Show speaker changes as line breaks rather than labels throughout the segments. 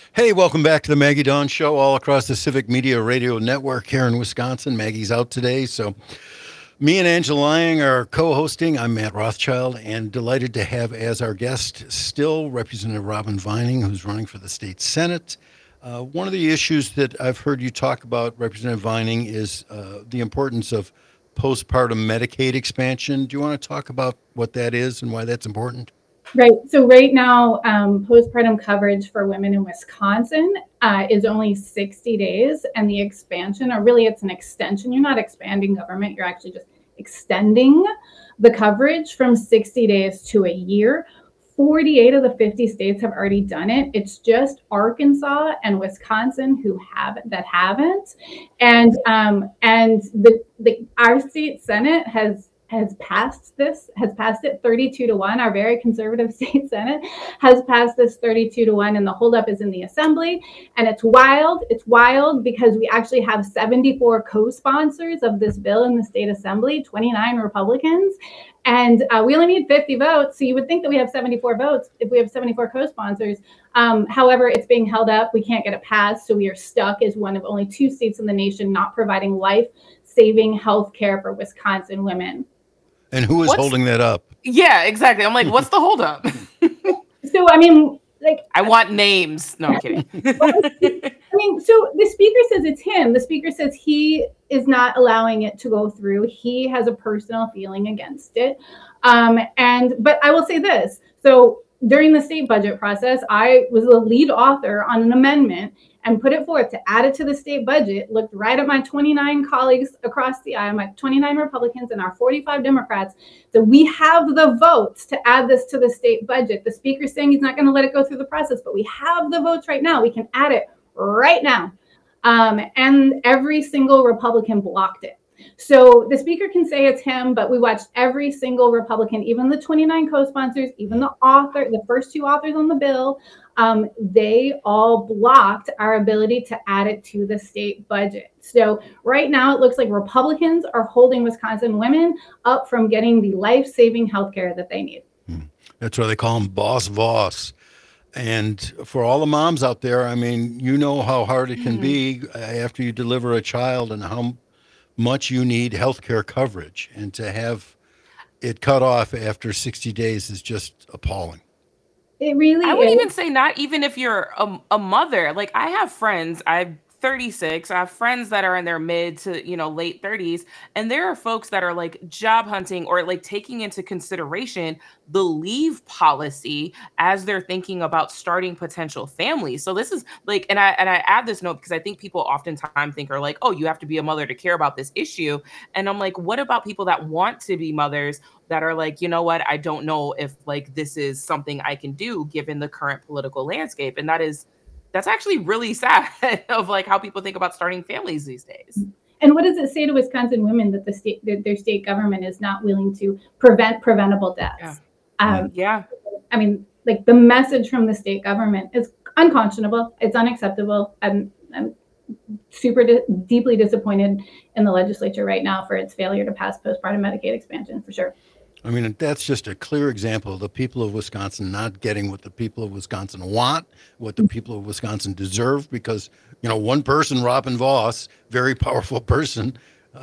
Hey, welcome back to the Maggie Dawn Show, all across the Civic Media Radio Network here in Wisconsin. Maggie's out today, so me and Angela Lang are co-hosting. I'm Matt Rothschild, and delighted to have as our guest still Representative Robin Vining, who's running for the state senate. One of the issues that I've heard you talk about, Representative Vining, is the importance of postpartum Medicaid expansion. Do you want to talk about what that is and why that's important?
Right. So right now, postpartum coverage for women in Wisconsin is only 60 days, and the expansion, or really it's an extension. You're not expanding government, you're actually just extending the coverage from 60 days to a year. 48 of the 50 states have already done it. It's just Arkansas and Wisconsin who haven't. And our state senate has passed it 32-1. Our very conservative state senate has passed this 32-1, and the holdup is in the assembly. And it's wild because we actually have 74 co-sponsors of this bill in the state assembly, 29 Republicans, and we only need 50 votes. So you would think that we have 74 votes if we have 74 co-sponsors. However, it's being held up. We can't get it passed, so we are stuck as one of only 2 states in the nation not providing life-saving health care for Wisconsin women.
And who is
What's
holding that up?
Yeah, exactly. I'm like, what's the holdup?
So, I mean, like,
I want names. No, I'm kidding.
so the speaker says it's him. The speaker says he is not allowing it to go through. He has a personal feeling against it. But I will say this. So during the state budget process, I was the lead author on an amendment and put it forth to add it to the state budget, looked right at my 29 colleagues across the aisle, my 29 Republicans and our 45 Democrats. So we have the votes to add this to the state budget. The speaker's saying he's not going to let it go through the process, but we have the votes right now. We can add it right now. And every single Republican blocked it. So the speaker can say it's him, but we watched every single Republican, even the 29 co-sponsors, even the first 2 authors on the bill, they all blocked our ability to add it to the state budget. So right now it looks like Republicans are holding Wisconsin women up from getting the life-saving health care that they need.
That's why they call him Boss Voss. And for all the moms out there, I mean, you know how hard it can be after you deliver a child and how much you need healthcare coverage. And to have it cut off after 60 days is just appalling.
It really
I would
is.
even say not even if you're a mother. Like I have friends, I'm 36. I have friends that are in their mid to, late 30s. And there are folks that are like job hunting or like taking into consideration the leave policy as they're thinking about starting potential families. So this is like, and I add this note because I think people oftentimes think are like, oh, you have to be a mother to care about this issue. And I'm like, what about people that want to be mothers that are like, you know what, I don't know if like this is something I can do given the current political landscape. And that's actually really sad of like how people think about starting families these days.
And what does it say to Wisconsin women that their state government is not willing to prevent preventable deaths?
Yeah.
I mean, like the message from the state government is unconscionable. It's unacceptable. I'm deeply disappointed in the legislature right now for its failure to pass postpartum Medicaid expansion, for sure.
I mean, that's just a clear example of the people of Wisconsin not getting what the people of Wisconsin want, what the people of Wisconsin deserve, because, one person, Robin Voss, very powerful person,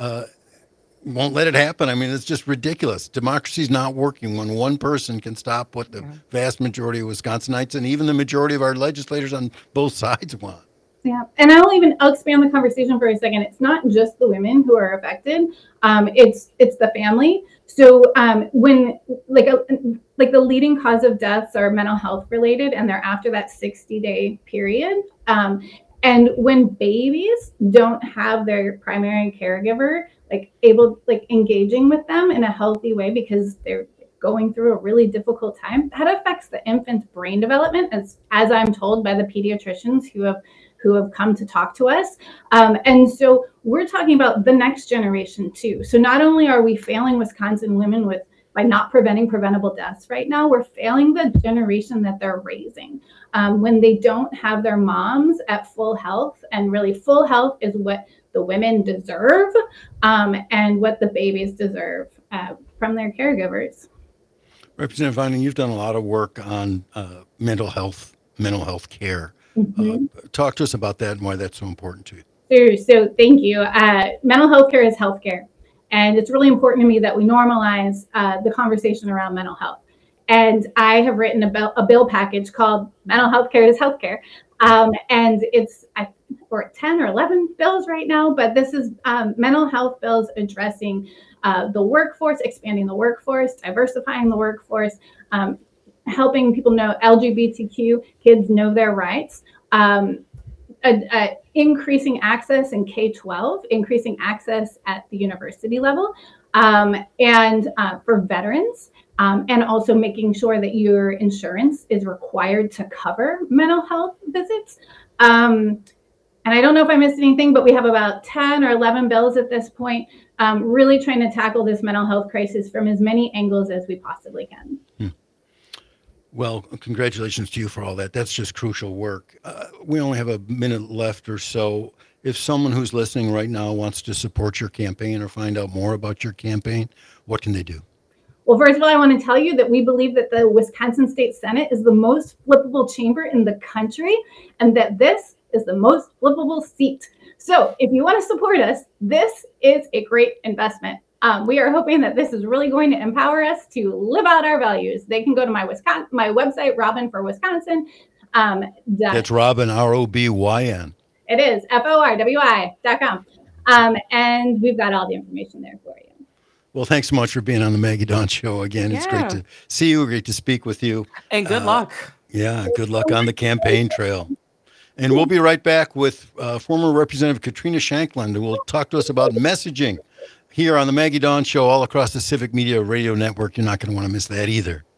won't let it happen. I mean, it's just ridiculous. Democracy's not working when one person can stop what the vast majority of Wisconsinites and even the majority of our legislators on both sides want.
Yeah, and I'll expand the conversation for a second. It's not just the women who are affected; it's the family. So when like the leading cause of deaths are mental health related, and they're after that 60-day period. And when babies don't have their primary caregiver engaging with them in a healthy way because they're going through a really difficult time, that affects the infant's brain development, as I'm told by the pediatricians who have come to talk to us. And so we're talking about the next generation too. So not only are we failing Wisconsin women by not preventing preventable deaths right now, we're failing the generation that they're raising when they don't have their moms at full health. And really full health is what the women deserve and what the babies deserve from their caregivers.
Representative Vining, you've done a lot of work on mental health care.
Mhm.
Talk to us about that and why that's so important to you.
Sure. So thank you. Mental health care is healthcare. And it's really important to me that we normalize the conversation around mental health. And I have written a bill package called Mental Health Care is Healthcare. And we're at 10 or 11 bills right now, but this is mental health bills addressing the workforce, expanding the workforce, diversifying the workforce, helping people know LGBTQ kids know their rights. Increasing access in K-12, increasing access at the university level, and for veterans, and also making sure that your insurance is required to cover mental health visits. And I don't know if I missed anything, but we have about 10 or 11 bills at this point, really trying to tackle this mental health crisis from as many angles as we possibly can.
Well, congratulations to you for all that. That's just crucial work. We only have a minute left or so. If someone who's listening right now wants to support your campaign or find out more about your campaign, what can they do?
Well, first of all, I want to tell you that we believe that the Wisconsin State Senate is the most flippable chamber in the country, and that this is the most flippable seat. So if you want to support us, this is a great investment. We are hoping that this is really going to empower us to live out our values. They can go to my website, Robin for Wisconsin.
That's Robin, ROBYN.
It is FORWI.com. And we've got all the information there for you.
Well, thanks so much for being on the Maggie Dawn Show again. It's great to see you, great to speak with you.
And good luck.
Yeah, good luck on the campaign trail. And we'll be right back with former Representative Katrina Shankland, who will talk to us about messaging here on the Maggie Dawn Show all across the Civic Media Radio Network. You're not going to want to miss that either.